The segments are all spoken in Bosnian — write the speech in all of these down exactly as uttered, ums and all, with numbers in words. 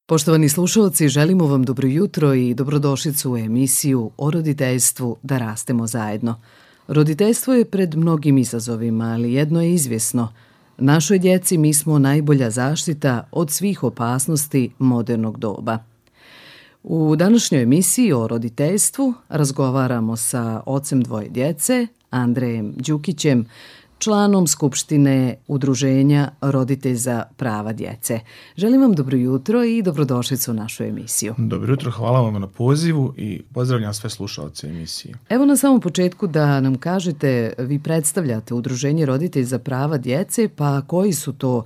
Poštovani slušalci, želimo vam dobro jutro i dobrodošlicu u emisiju o roditeljstvu Da rastemo zajedno. Roditeljstvo je pred mnogim izazovima, ali jedno je izvjesno. Našoj djeci mi smo najbolja zaštita od svih opasnosti modernog doba. U današnjoj emisiji o roditeljstvu razgovaramo sa ocem dvoje djece, Andrejem Đukićem, članom Skupštine Udruženja Roditelj za prava djece. Želim vam dobro jutro i dobrodošlicu u našu emisiju. Dobro jutro, hvala vam na pozivu i pozdravljam sve slušalce emisije. Evo na samom početku da nam kažete, vi predstavljate Udruženje Roditelj za prava djece, pa koji su to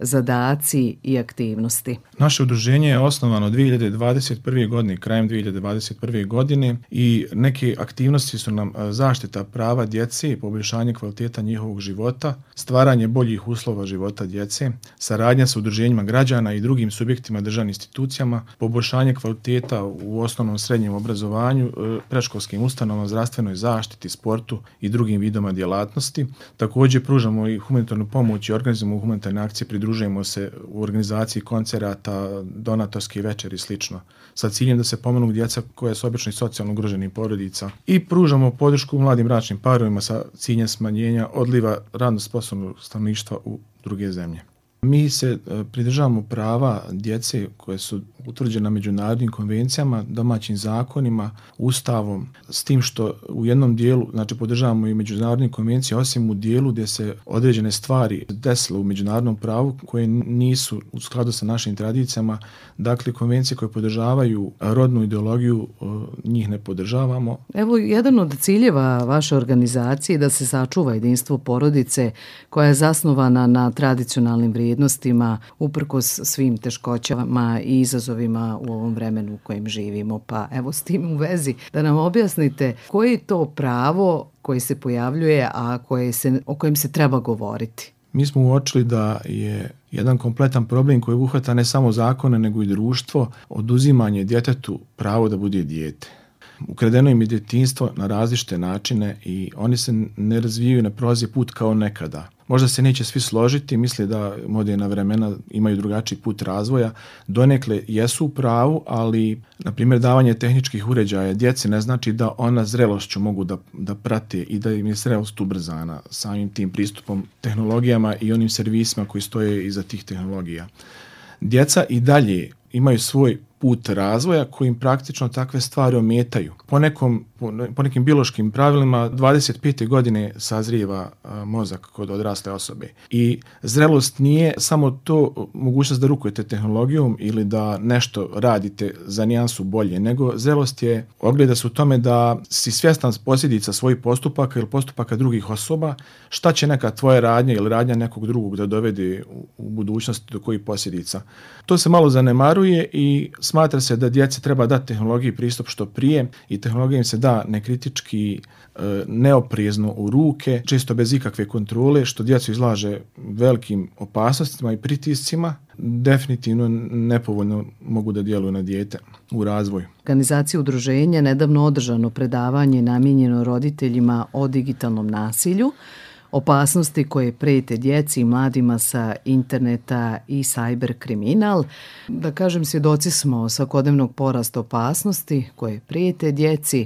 zadaci i aktivnosti? Naše udruženje je osnovano dvije hiljade dvadeset prve. godine, krajem dvije hiljade dvadeset prve. godine i neke aktivnosti su nam zaštita prava djece, poboljšanje kvaliteta njihovog života, stvaranje boljih uslova života djece, saradnja sa udruženjima građana i drugim subjektima državnim institucijama, poboljšanje kvaliteta u osnovnom srednjem obrazovanju, predškolskim ustanovama, zdravstvenoj zaštiti, sportu i drugim vidovima djelatnosti. Također pružamo i humanitarnu pomoć i organizujemo humanitarne akcije, pridružujemo se u organizaciji koncerata, donatorske večeri i slično, sa ciljem da se pomognu djeca koja su obično i socijalno ugroženih porodica i pružamo podršku mladim bračnim parovima sa ciljem smanjenja odliva radno sposobnog stanovništva u druge zemlje. Mi se pridržavamo prava djece koje su utvrđena međunarodnim konvencijama, domaćim zakonima, ustavom, s tim što u jednom dijelu, znači podržavamo i međunarodne konvencije, osim u dijelu gdje se određene stvari desile u međunarodnom pravu koje nisu u skladu sa našim tradicijama, dakle konvencije koje podržavaju rodnu ideologiju, njih ne podržavamo. Evo, jedan od ciljeva vaše organizacije je da se sačuva jedinstvo porodice koja je zasnovana na tradicionalnim vrijednostima uprkos svim teškoćama i izazovima u ovom vremenu u kojem živimo. Pa evo s tim u vezi da nam objasnite koje je to pravo koje se pojavljuje, a koje se, o kojem se treba govoriti. Mi smo uočili da je jedan kompletan problem koji uhvata ne samo zakone nego i društvo, oduzimanje djetetu pravo da bude dijete. Ukradeno im je djetinjstvo na različite načine i oni se ne razvijaju na prolazi put kao nekada. Možda se neće svi složiti, misle da moderna vremena imaju drugačiji put razvoja. Donekle jesu u pravu, ali na primjer davanje tehničkih uređaja djeci ne znači da ona zrelošću mogu da, da prate i da im je zrelost ubrzana samim tim pristupom tehnologijama i onim servisima koji stoje iza tih tehnologija. Djeca i dalje imaju svoj put razvoja kojim praktično takve stvari ometaju. Po, nekom, po nekim biološkim pravilima dvadeset pete godine sazrijeva a, mozak kod odrasle osobe. I zrelost nije samo to mogućnost da rukujete tehnologijom ili da nešto radite za nijansu bolje, nego zrelost je ogleda se u tome da si svjestan posljedica svojih postupaka ili postupaka drugih osoba, šta će neka tvoja radnja ili radnja nekog drugog da dovede u, u budućnosti do kojih posljedica. To se malo zanemaruje i smatra se da djeci treba dati tehnologiji pristup što prije i tehnologija im se da nekritički, neoprezno u ruke, često bez ikakve kontrole, što djecu izlaže velikim opasnostima i pritiscima, definitivno nepovoljno mogu da djeluju na dijete u razvoju. Organizacija udruženja nedavno održano predavanje namijenjeno roditeljima o digitalnom nasilju, opasnosti koje prijete djeci i mladima sa interneta i cyber kriminal. Da kažem, svjedoci smo svakodnevnog porasta opasnosti koje prijete djeci.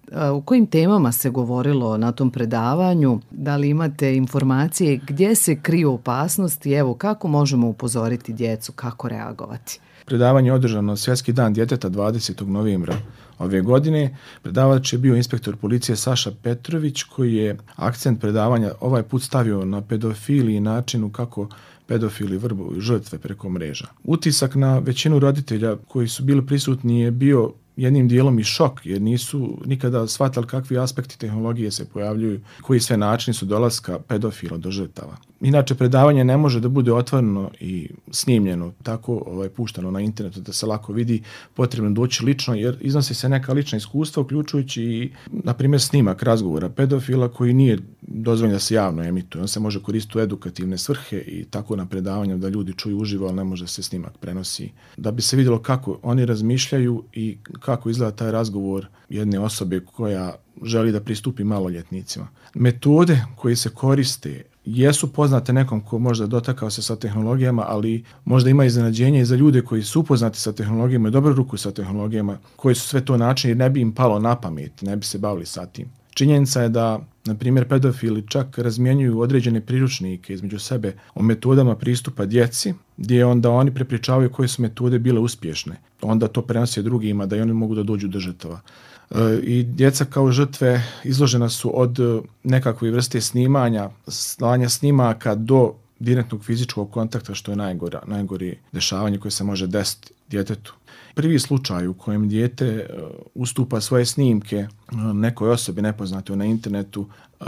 U kojim temama se govorilo na tom predavanju? Da li imate informacije gdje se kriju opasnosti? Evo, kako možemo upozoriti djecu, kako reagovati? Predavanje je održano Svjetski dan djeteta dvadesetog novembra ove godine. Predavač je bio inspektor policije Saša Petrović koji je akcent predavanja ovaj put stavio na pedofiliji i načinu kako pedofili vrbuju žrtve preko mreža. Utisak na većinu roditelja koji su bili prisutni je bio jednim dijelom i šok, jer nisu nikada shvatali kakvi aspekti tehnologije se pojavljuju, koji sve načini su dolaska pedofila do žrtava. Inače, predavanje ne može da bude otvoreno i snimljeno, tako ovaj, puštano na internetu da se lako vidi, potrebno doći lično, jer iznosi se neka lična iskustva, uključujući i, na primjer, snimak razgovora pedofila koji nije dozvoljeno da se javno emituje. On se može koristiti u edukativne svrhe i tako na predavanju da ljudi čuju uživo, ali ne može se snimak prenosi. Da bi se vidjelo kako oni razmišljaju i kako izgleda taj razgovor jedne osobe koja želi da pristupi maloljetnicima. Metode koje se koriste jesu poznate nekom ko možda dotakao se sa tehnologijama, ali možda ima iznenađenje i za ljude koji su upoznati sa tehnologijama i dobro ruku sa tehnologijama, koji su sve to načini, ne bi im palo na pamet, ne bi se bavili sa tim. Činjenica je da, na primjer, pedofili čak razmjenjuju određene priručnike između sebe o metodama pristupa djeci, gdje onda oni prepričavaju koje su metode bile uspješne. Onda to prenose drugima da i oni mogu da dođu do žrtava. I djeca kao žrtve izložena su od nekakve vrste snimanja, slanja snimaka do direktnog fizičkog kontakta, što je najgora, najgore dešavanje koje se može desiti djetetu. Prvi slučaj u kojem dijete ustupa svoje snimke nekoj osobi nepoznatoj na internetu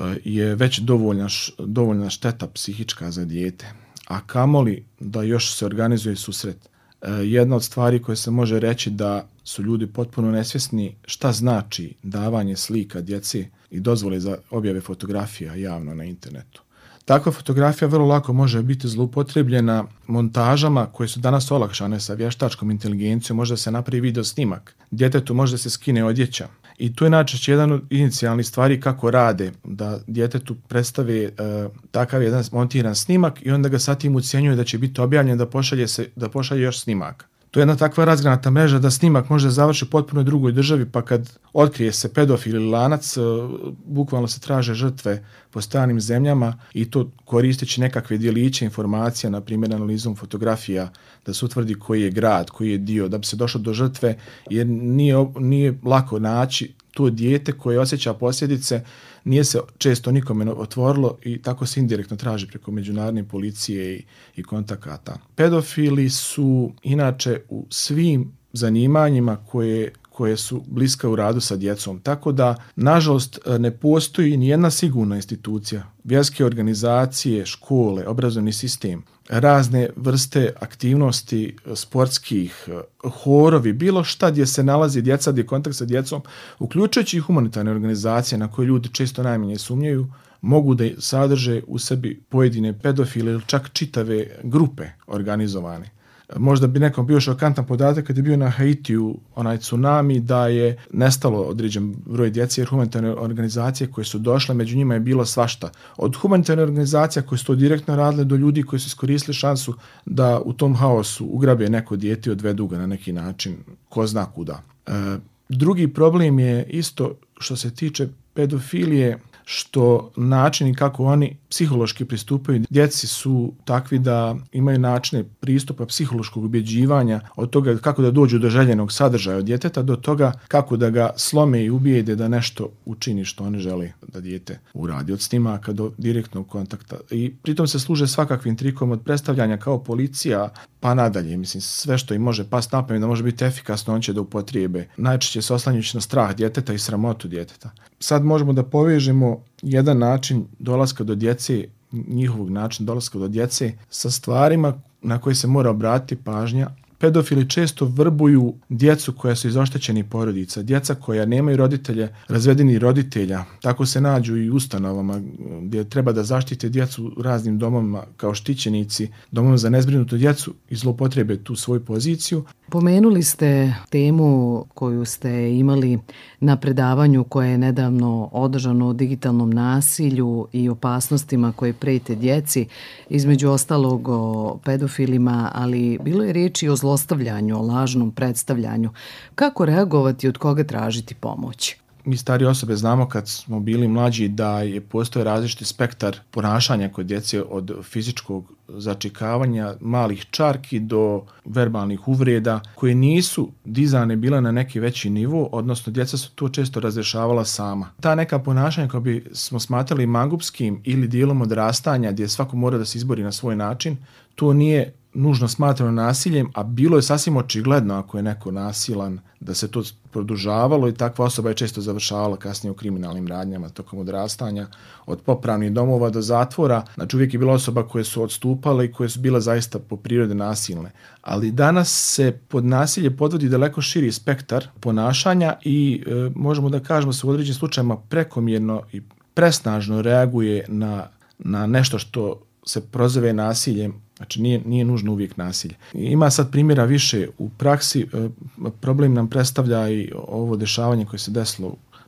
je već dovoljna, dovoljna šteta psihička za dijete. A kamoli da još se organizuje susret. Jedna od stvari koje se može reći da su ljudi potpuno nesvjesni šta znači davanje slika djeci i dozvole za objave fotografija javno na internetu. Takva fotografija vrlo lako može biti zloupotrebljena montažama koje su danas olakšane sa vještačkom inteligencijom. Može se napravi video snimak, djetetu može se skine odjeća. I to je najčešće jedan od inicijalnih stvari kako rade, da djetetu predstave e, takav jedan montiran snimak i onda ga sa tim ucjenjuje da će biti objavljen, da pošalje, se, da pošalje još snimaka. To je jedna takva razgranata mreža da snimak može završiti u potpuno drugoj državi, pa kad otkrije se pedofil ili lanac, bukvalno se traže žrtve po stranim zemljama i to koristeći nekakve djeliće informacija, na primjer analizom fotografija, da se utvrdi koji je grad, koji je dio, da bi se došlo do žrtve, jer nije, nije lako naći to dijete koje osjeća posljedice, nije se često nikome otvorilo i tako se indirektno traži preko međunarodne policije i, i kontakata. Pedofili su inače u svim zanimanjima koje, koje su bliska u radu sa djecom, tako da nažalost ne postoji nijedna sigurna institucija, vjerske organizacije, škole, obrazovni sistem, razne vrste aktivnosti sportskih, horovi, bilo šta gdje se nalazi djeca, gdje je kontakt sa djecom, uključujući i humanitarne organizacije na koje ljudi često najmanje sumnjaju, mogu da sadrže u sebi pojedine pedofile ili čak čitave grupe organizovane. Možda bi nekom bio šokantan podatak kad je bio na Haitiju onaj tsunami da je nestalo određen broj djece jer humanitarne organizacije koje su došle, među njima je bilo svašta. Od humanitarne organizacija koje su to direktno radile do ljudi koji su iskoristili šansu da u tom haosu ugrabe neko dijete i odvedu ga na neki način, ko zna kuda. E, drugi problem je isto što se tiče pedofilije, što načini kako oni psihološki pristupaju djeci su takvi da imaju načine pristupa psihološkog ubjeđivanja od toga kako da dođu do željenog sadržaja od djeteta do toga kako da ga slome i ubijede da nešto učini što oni žele da dijete uradi, od snimaka do direktnog kontakta. I pritom se služe svakakvim trikom od predstavljanja kao policija pa nadalje. Mislim, sve što im može past na pamet da može biti efikasno, on će da upotrijebe. Najčešće se oslanjujući na strah djeteta i sramotu djeteta. Sad možemo da povežemo jedan način dolaska do djece, njihovog načina dolaska do djece sa stvarima na koje se mora obratiti pažnja. Pedofili često vrbuju djecu koja su iz oštećenih porodica, djeca koja nemaju roditelje, razvedenih roditelja. Tako se nađu i u ustanovama gdje treba da zaštite djecu u raznim domovima kao štićenici, domovima za nezbrinutu djecu i zloupotrebe tu svoju poziciju. Pomenuli ste temu koju ste imali na predavanju koje je nedavno održano o digitalnom nasilju i opasnostima koje prete djeci, između ostalog o pedofilima, ali bilo je riječi o zlostavljanju, o lažnom predstavljanju. Kako reagovati i od koga tražiti pomoć? Mi starije osobe znamo kad smo bili mlađi da je postoje različiti spektar ponašanja kod djece od fizičkog začekavanja, malih čarki do verbalnih uvreda koje nisu dizane bila na neki veći nivo, odnosno djeca su to često razrešavala sama. Ta neka ponašanja koja bi smo smatrali mangupskim ili dijelom odrastanja gdje svako mora da se izbori na svoj način, to nije nužno smatrano nasiljem, a bilo je sasvim očigledno ako je neko nasilan da se to produžavalo i takva osoba je često završavala kasnije u kriminalnim radnjama tokom odrastanja, od popravnih domova do zatvora. Znači uvijek je bila osoba koje su odstupale i koje su bila zaista po prirodi nasilne. Ali danas se pod nasilje podvodi daleko širi spektar ponašanja i e, možemo da kažemo se u određenim slučajima prekomjerno i presnažno reaguje na, na nešto što se prozove nasiljem. Znači nije, nije nužno uvijek nasilje. Ima sad primjera više u praksi. Problem nam predstavlja i ovo dešavanje koje se desilo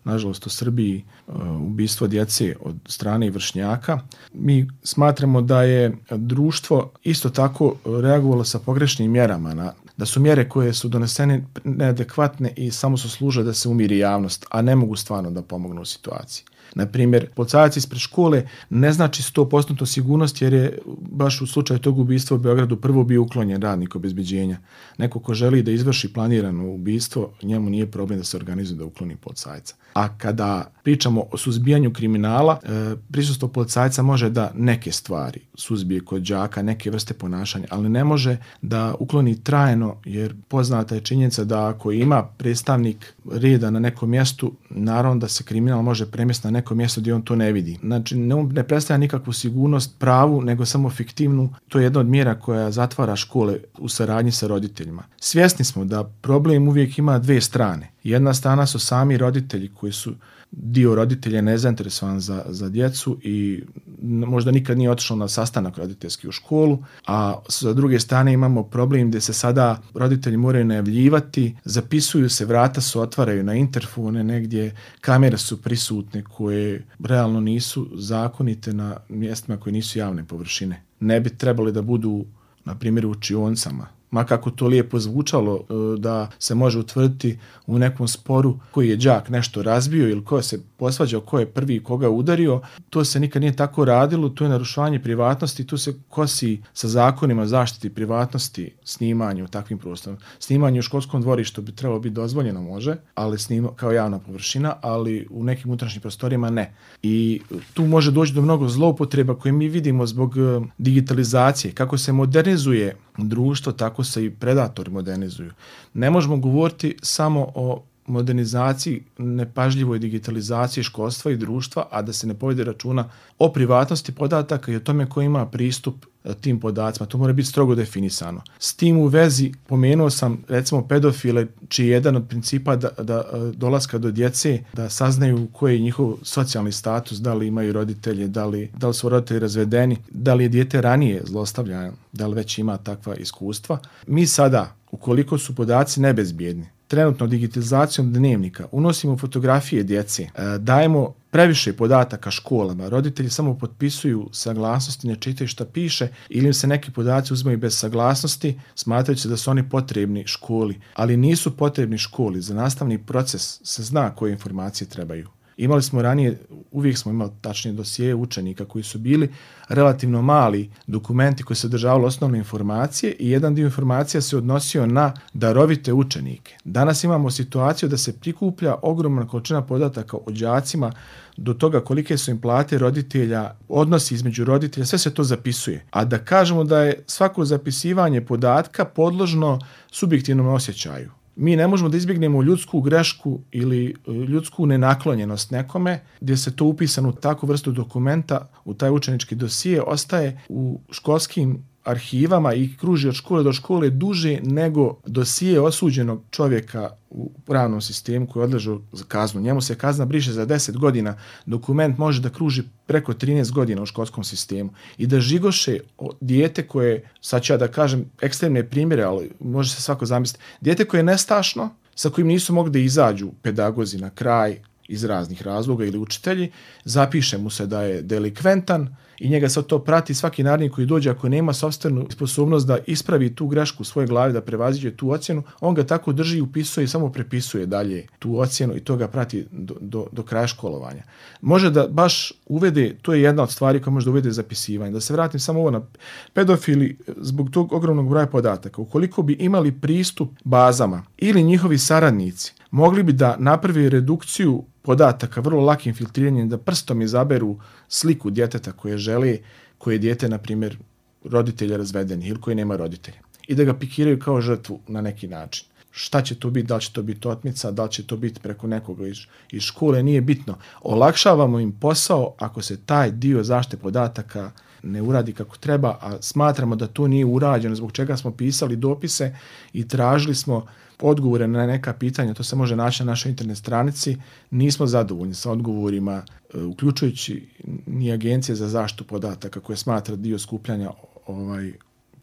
nažalost u Srbiji, ubistvo djece od strane vršnjaka. Mi smatramo da je društvo isto tako reagovalo sa pogrešnim mjerama, na, da su mjere koje su donesene neadekvatne i samo su služile da se umiri javnost, a ne mogu stvarno da pomognu u situaciji. Na primjer, policajac ispred škole ne znači sto posto sigurnost, jer je baš u slučaju tog ubistva u Beogradu prvo bio uklonjen radnik obezbeđenja. Neko ko želi da izvrši planirano ubistvo, njemu nije problem da se organizuje da ukloni policajca. A kada pričamo o suzbijanju kriminala, e, prisustvo policajca može da neke stvari suzbije kod đaka, neke vrste ponašanja, ali ne može da ukloni trajno, jer poznata je činjenica da ako ima predstavnik reda na nekom mjestu, naravno da se kriminal može premjestiti na neko mjesto gdje on to ne vidi. Znači, ne, ne predstavlja nikakvu sigurnost pravu, nego samo fiktivnu. To je jedna od mjera koja zatvara škole u saradnji sa roditeljima. Svjesni smo da problem uvijek ima dvije strane. Jedna strana su sami roditelji koji su dio roditelja nezainteresovan za, za djecu i možda nikad nije otišao na sastanak roditeljski u školu, a sa druge strane imamo problem gdje se sada roditelji moraju najavljivati, zapisuju se, vrata se otvaraju na interfone, negdje kamere su prisutne koje realno nisu zakonite na mjestima koje nisu javne površine. Ne bi trebali da budu, na primjer, u učionicama. Ma kako to lijepo zvučalo da se može utvrditi u nekom sporu koji je đak nešto razbio ili ko se posvađao, ko je prvi koga udario, to se nikad nije tako radilo, to je narušavanje privatnosti, tu se kosi sa zakonima zaštiti privatnosti snimanje u takvim prostorima. Snimanje u školskom dvorištu bi trebalo biti dozvoljeno, može, ali snima kao javna površina, ali u nekim unutrašnjim prostorima ne. I tu može doći do mnogo zloupotreba koje mi vidimo zbog digitalizacije, kako se modernizuje društvo, tako se i predatori modernizuju. Ne možemo govoriti samo o modernizaciji, nepažljivoj digitalizaciji školstva i društva, a da se ne povede računa o privatnosti podataka i o tome ko ima pristup tim podacima. To mora biti strogo definisano. S tim u vezi pomenuo sam recimo pedofile, čiji je jedan od principa da, da dolaska do djece, da saznaju koji je njihov socijalni status, da li imaju roditelje, da li, da li su roditelji razvedeni, da li je dijete ranije zlostavljano, da li već ima takva iskustva. Mi sada, ukoliko su podaci nebezbjedni, trenutno digitalizacijom dnevnika unosimo fotografije djece, dajemo previše podataka školama, roditelji samo potpisuju saglasnosti, ne čitaju šta piše ili im se neki podaci uzimaju bez saglasnosti, smatrajući da su oni potrebni školi, ali nisu potrebni školi. Za nastavni proces se zna koje informacije trebaju. Imali smo ranije, uvijek smo imali tačnije dosije učenika koji su bili relativno mali dokumenti koji se održavali osnovne informacije i jedan dio informacija se odnosio na darovite učenike. Danas imamo situaciju da se prikuplja ogromna količina podataka o đacima, do toga kolike su im plate roditelja, odnosi između roditelja, sve se to zapisuje. A da kažemo da je svako zapisivanje podatka podložno subjektivnom osjećaju. Mi ne možemo da izbjegnemo ljudsku grešku ili ljudsku nenaklonjenost nekome gdje se to upisano u takvu vrstu dokumenta, u taj učenički dosije, ostaje u školskim arhivama i kruži od škole do škole duže nego dosije osuđenog čovjeka u pravnom sistemu koji odleže za kaznu. Njemu se kazna briše za deset godina, dokument može da kruži preko trinaest godina u školskom sistemu i da žigoše dijete koje, sad ću ja da kažem ekstremne primjere, ali može se svako zamisliti, dijete koje je nestašno, sa kojim nisu mogli da izađu pedagozi na kraj iz raznih razloga ili učitelji, zapiše mu se da je delikventan i njega sad to prati svaki narednik koji dođe, ako nema sopstvenu sposobnost da ispravi tu grešku u svojoj glavi, da prevaziđe tu ocjenu, on ga tako drži, upisuje i samo prepisuje dalje tu ocjenu i to ga prati do, do, do kraja školovanja. Može da baš uvede, to je jedna od stvari koja može da uvede zapisivanje. Da se vratim samo ovo na pedofili, zbog tog ogromnog broja podataka. Ukoliko bi imali pristup bazama ili njihovi saradnici, mogli bi da napravi redukciju podataka vrlo lakim filtriranjem, da prstom izaberu sliku djeteta koje žele, koje je dijete, na primjer, roditelja razvedenih ili koji nema roditelja, i da ga pikiraju kao žrtvu na neki način. Šta će to biti, da li će to biti otmica, da li će to biti preko nekoga iz, iz škole, nije bitno. Olakšavamo im posao ako se taj dio zaštite podataka ne uradi kako treba, a smatramo da to nije urađeno, zbog čega smo pisali dopise i tražili smo odgovore na neka pitanja, to se može naći na našoj internet stranici. Nismo zadovoljni sa odgovorima, uključujući ni Agencije za zaštitu podataka koje smatra dio skupljanja ovaj,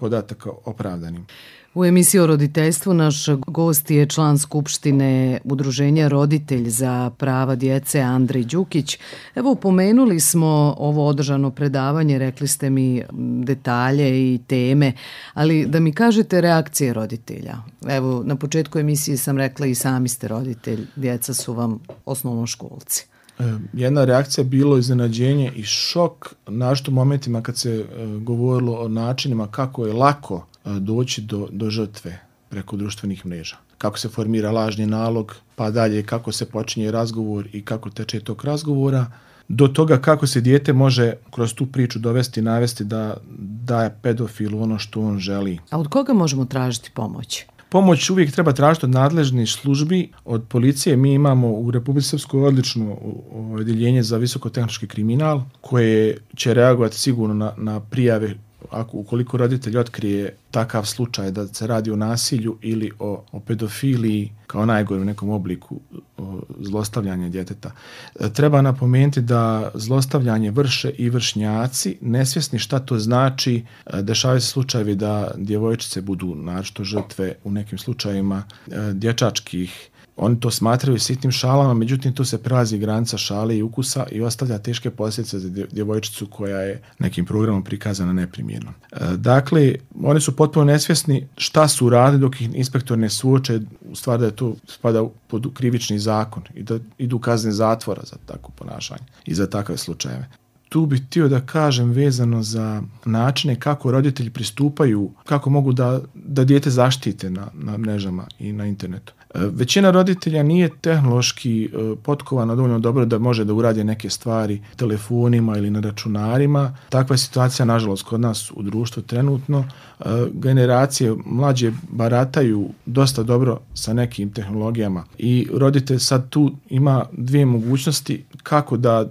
podataka opravdanim. U emisiji o roditeljstvu naš gost je član Skupštine Udruženja Roditelj za prava djece Andrej Đukić. Evo, pomenuli smo ovo održano predavanje, rekli ste mi detalje i teme, ali da mi kažete reakcije roditelja. Evo, na početku emisije sam rekla i sami ste roditelj, djeca su vam osnovnoškolci. Jedna reakcija bilo iznenađenje i šok, našto u momentima kad se govorilo o načinima kako je lako doći do, do žrtve preko društvenih mreža. Kako se formira lažni nalog, pa dalje kako se počinje razgovor i kako teče tog razgovora, do toga kako se dijete može kroz tu priču dovesti i navesti da daje pedofilu ono što on želi. A od koga možemo tražiti pomoć? Pomoć uvijek treba tražiti od nadležnih službi, od policije. Mi imamo u Republici Srpskoj odlično odjeljenje za visokotehnički kriminal koje će reagovati sigurno na, na prijave ako ukoliko roditelj otkrije takav slučaj da se radi o nasilju ili o, o pedofiliji kao najgore u nekom obliku zlostavljanja djeteta. Treba napomenuti da zlostavljanje vrše i vršnjaci, nesvjesni šta to znači. Dešavaju se slučajevi da djevojčice budu naročito žrtve u nekim slučajevima dječačkih. Oni to smatraju sitnim šalama, međutim tu se prelazi granica šale i ukusa i ostavlja teške posljedice za djevojčicu koja je nekim programom prikazana neprimjerno. Dakle, oni su potpuno nesvjesni šta su radili dok ih inspektor ne suoče, u stvari da je to spada pod krivični zakon i da idu kazne zatvora za takvo ponašanje i za takve slučajeve. Tu bih htio da kažem vezano za načine kako roditelji pristupaju, kako mogu da, da dijete zaštite na, na mrežama i na internetu. Većina roditelja nije tehnološki potkovana dovoljno dobro da može da uradi neke stvari telefonima ili na računarima. Takva je situacija, nažalost, kod nas u društvu trenutno. Generacije mlađe barataju dosta dobro sa nekim tehnologijama i roditelj sad tu ima dvije mogućnosti kako da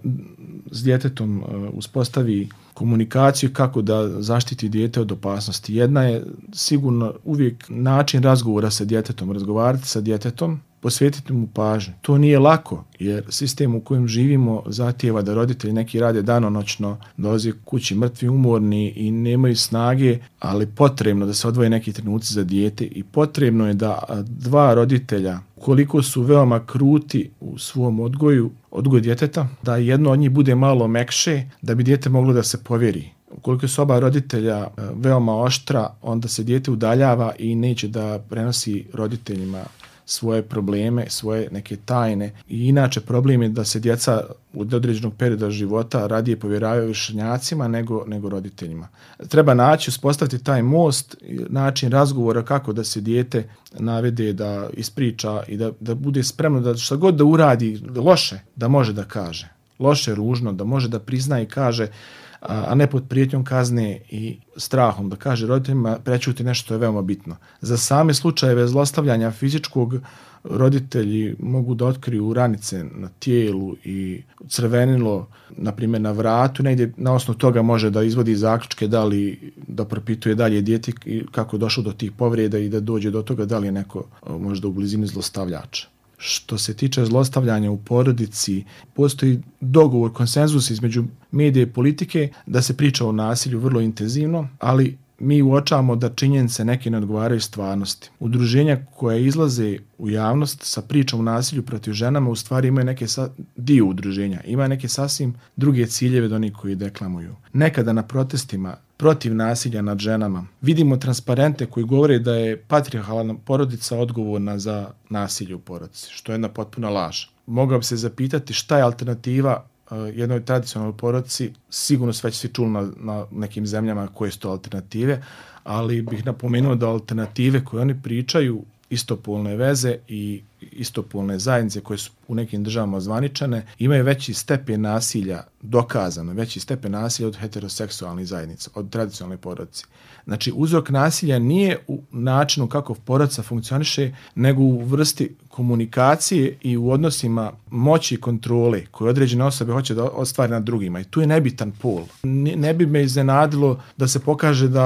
s djetetom uspostavi komunikaciju, kako da zaštiti dijete od opasnosti. Jedna je sigurno uvijek način razgovora sa djetetom, razgovarati sa djetetom, posvetiti mu pažnju. To nije lako, jer sistem u kojem živimo zahtijeva da roditelji neki rade danonoćno, dolaze kući mrtvi, umorni i nemaju snage, ali potrebno da se odvoje neki trenuci za dijete i potrebno je da dva roditelja, koliko su veoma kruti u svom odgoju, odgoj djeteta, da jedno od njih bude malo mekše, da bi dijete moglo da se povjeri. Ukoliko su oba roditelja veoma oštra, onda se dijete udaljava i neće da prenosi roditeljima svoje probleme, svoje neke tajne. I inače problem je da se djeca u određenog perioda života radije povjeravaju vršnjacima nego, nego roditeljima. Treba naći, uspostaviti taj most, način razgovora kako da se dijete navede, da ispriča i da, da bude spremno da šta god da uradi loše, da može da kaže. Loše, ružno, da može da prizna i kaže, a ne pod prijetnjom kazne i strahom, da kaže roditeljima prečuti nešto što je veoma bitno. Za same slučajeve zlostavljanja fizičkog roditelji mogu da otkriju ranice na tijelu i crvenilo, na primjer na vratu, negdje na osnovu toga može da izvodi zaključke da li da propituje dalje dijete kako je došlo do tih povreda i da dođe do toga da li je neko možda u blizini zlostavljača. Što se tiče zlostavljanja u porodici, postoji dogovor, konsenzus između medije i politike da se priča o nasilju vrlo intenzivno, ali mi uočavamo da činjenice neke ne odgovaraju stvarnosti. Udruženja koje izlaze u javnost sa pričom o nasilju protiv ženama u stvari imaju neke sa, dio udruženja, imaju neke sasvim druge ciljeve od onih koji deklamuju. Nekada na protestima protiv nasilja nad ženama vidimo transparente koji govore da je patrijarhalna porodica odgovorna za nasilje u porodici, što je jedna potpuna laž. Mogao bi se zapitati šta je alternativa jednoj tradicionalnoj porodici, sigurno sve će se čuli na, na nekim zemljama koje su to alternative, ali bih napomenuo da alternative koje oni pričaju, istopolne veze i istopolne zajednice koje su u nekim državama zvaničane, imaju veći stepen nasilja, dokazano veći stepen nasilja od heteroseksualnih zajednica, od tradicionalne porodice. Znači, uzrok nasilja nije u načinu kako porodica funkcioniše, nego u vrsti komunikacije i u odnosima moći i kontrole koje određene osobe hoće da ostvari nad drugima. I tu je nebitan pol. Ne, ne bi me iznenadilo da se pokaže da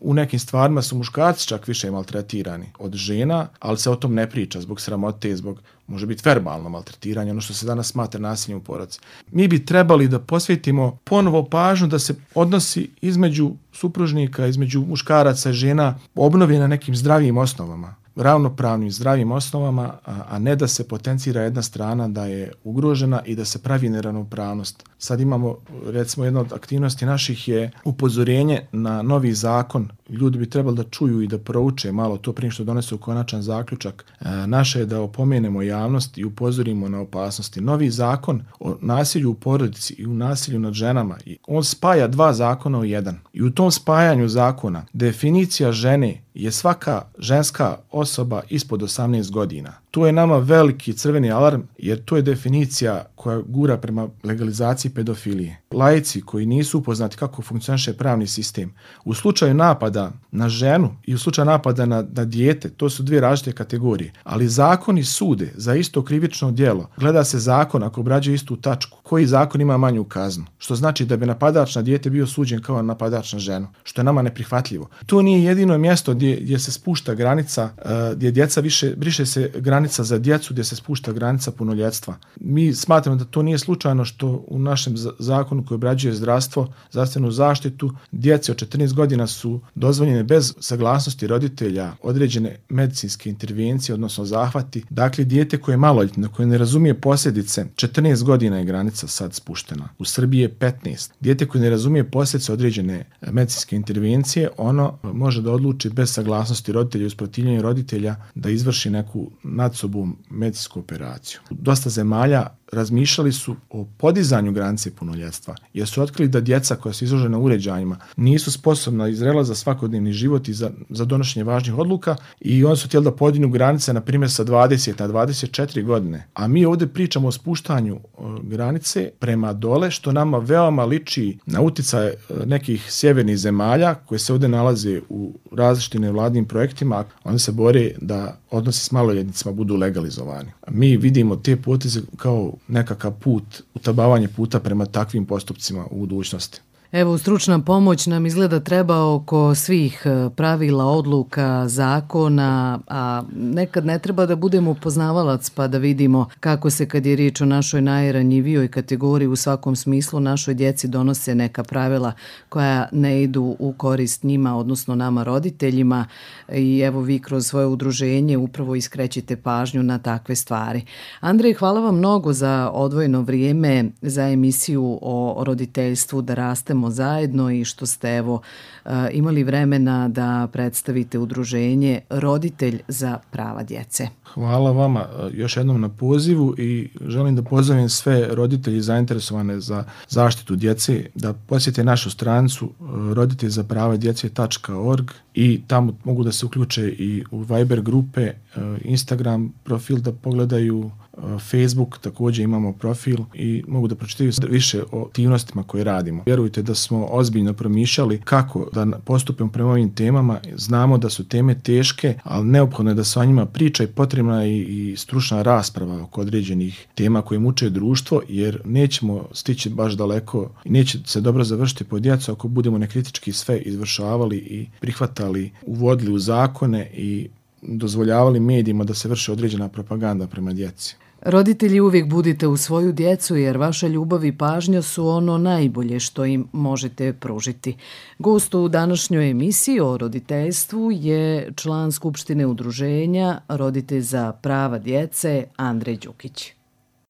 u nekim stvarima su muškarci čak više maltretirani od žena, ali se o tom ne priča zbog sramote, zbog može biti verbalno maltretiranje, ono što se danas smatra nasiljem u porodici. Mi bi trebali da posvetimo ponovo pažnju da se odnosi između supružnika, između muškaraca i žena obnovi na nekim zdravijim osnovama, ravnopravnim, zdravim osnovama, a, a ne da se potencira jedna strana da je ugrožena i da se pravi neravnopravnost. Sad imamo, recimo, jedna od aktivnosti naših je upozorenje na novi zakon. Ljudi bi trebali da čuju i da prouče malo to prije što donesu konačan zaključak. E, naše je da opomenemo javnost i upozorimo na opasnosti. Novi zakon o nasilju u porodici i u nasilju nad ženama, on spaja dva zakona u jedan. I u tom spajanju zakona definicija žene je svaka ženska osoba ispod osamnaest godina. Tu je nama veliki crveni alarm, jer to je definicija koja gura prema legalizaciji pedofilije. Laici koji nisu upoznati kako funkcioniše pravni sistem, u slučaju napada na ženu i u slučaju napada na, na dijete, to su dvije različite kategorije, ali zakoni sude za isto krivično djelo. Gleda se zakon ako obrađuje istu tačku, koji zakon ima manju kaznu, što znači da bi napadač na dijete bio suđen kao napadač na ženu, što je nama neprihvatljivo. To nije jedino mjesto gdje, gdje se spušta granica, gdje djeca više, briše se granica za djecu, gdje se spušta granica punoljetstva. Mi smatramo da to nije slučajno što u našem zakonu koji obrađuje zdravstvo, zdravstvenu zaštitu, djeci od četrnaest godina su dozvoljene bez saglasnosti roditelja određene medicinske intervencije, odnosno zahvati. Dakle, dijete koje je maloljetno, koje ne razumije posljedice, četrnaest godina je granica sad spuštena. U Srbiji je petnaest. Dijete koje ne razumije posljedice određene medicinske intervencije, ono može da odluči bez saglasnosti roditelja i usprotivljenja roditelja da izvrši neku nad sobom medicinsku operaciju. Dosta zemalja razmišljali su o podizanju granice punoljetstva, jer su otkrili da djeca koja su izložena uređajima nisu sposobna i zrela za svakodnevni život i za, za donošenje važnih odluka, i oni su htjeli da podignu granice, na primjer, sa dvadeset na dvadeset četiri godine. A mi ovdje pričamo o spuštanju o, granice prema dole, što nama veoma liči na uticaj nekih sjevernih zemalja koje se ovdje nalaze u različitim nevladnim projektima. Oni se bore da odnosi s maloljetnicima budu legalizovani. A mi vidimo te poteze kao nekakav put, utabavanje puta prema takvim postupcima u budućnosti. Evo, stručna pomoć nam izgleda treba oko svih pravila, odluka, zakona, a nekad ne treba da budemo poznavalac pa da vidimo kako se, kad je riječ o našoj najranjivijoj kategoriji, u svakom smislu našoj djeci donose neka pravila koja ne idu u korist njima, odnosno nama roditeljima, i evo vi kroz svoje udruženje upravo iskrećite pažnju na takve stvari. Andrej, hvala vam mnogo za odvojeno vrijeme za emisiju o roditeljstvu Da rastemo zajedno i što ste evo imali vremena da predstavite udruženje Roditelj za prava djece. Hvala vama još jednom na pozivu i želim da pozovem sve roditelji zainteresovane za zaštitu djece da posjete našu stranicu roditelj za prava djece tačka org i tamo mogu da se uključe i u Viber grupe, Instagram profil da pogledaju, Facebook također imamo profil i mogu da pročitaju više o aktivnostima koje radimo. Vjerujte da smo ozbiljno promišljali kako da postupimo prema ovim temama. Znamo da su teme teške, ali neophodno je da se o njima priča i potrebna i, i stručna rasprava oko određenih tema koje muče društvo, jer nećemo stići baš daleko i neće se dobro završiti po djecu ako budemo nekritički sve izvršavali i prihvatali, uvodili u zakone i dozvoljavali medijima da se vrši određena propaganda prema djeci. Roditelji, uvijek budite u svoju djecu, jer vaša ljubav i pažnja su ono najbolje što im možete pružiti. Gost u današnjoj emisiji o roditeljstvu je član Skupštine udruženja Roditelj za prava djece Andrej Đukić.